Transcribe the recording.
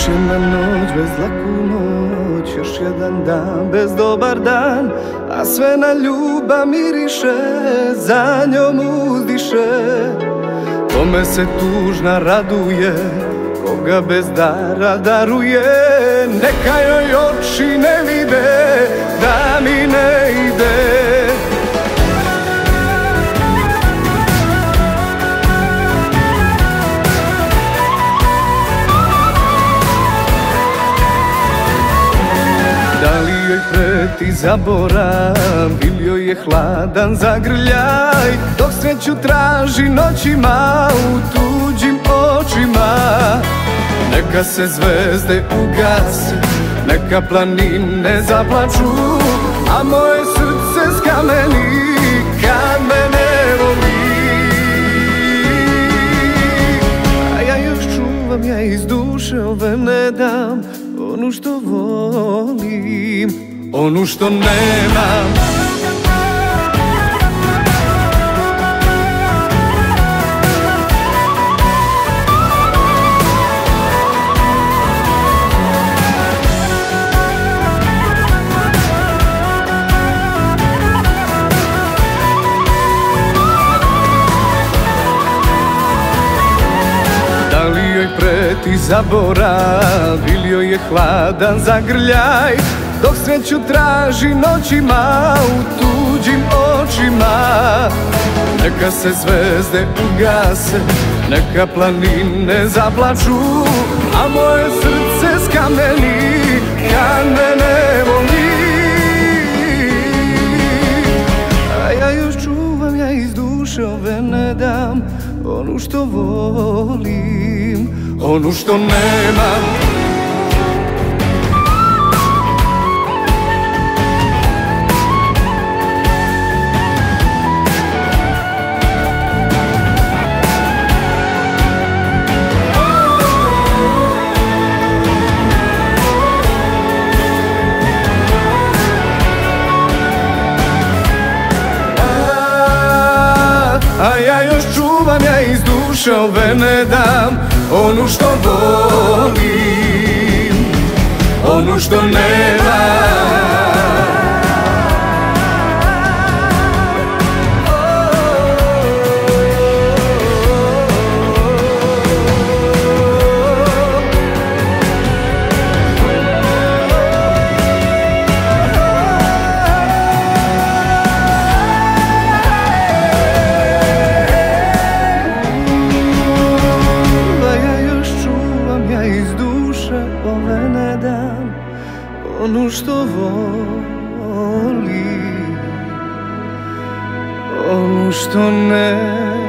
jedna noć bez laku noć, još jedan dan bez dobar dan, a sve na ljubav miriše, za njom uzdiše. Kome se tužna raduje, koga bez dara daruje, neka joj oči ne vide da mi ne ide. Da li joj preti zaborav ili joj je hladan zagrljaj, dok sreću traži noćima u tuđim očima. Neka se zvezde ugase, neka planine zaplaču, a moje srce skameni kad me ne voli. A ja još čuvam, ja iz duše ove ne dam onu što volim, onu što nemam. Da li joj preti zaborav ili joj je hladan zagrljaj, dok sreću traži noćima u tuđim očima. Neka se zvezde ugase, neka planine zaplaču, a moje srce skameni kad me ne voli. A ja još čuvam, ja iz duše ove ne dam onu što volim, onu što nemam. A ja još čuvam, ja iz duše ove ne dam onu što volim, onu što nemam. Ove ne dam onu što volim, onu što ne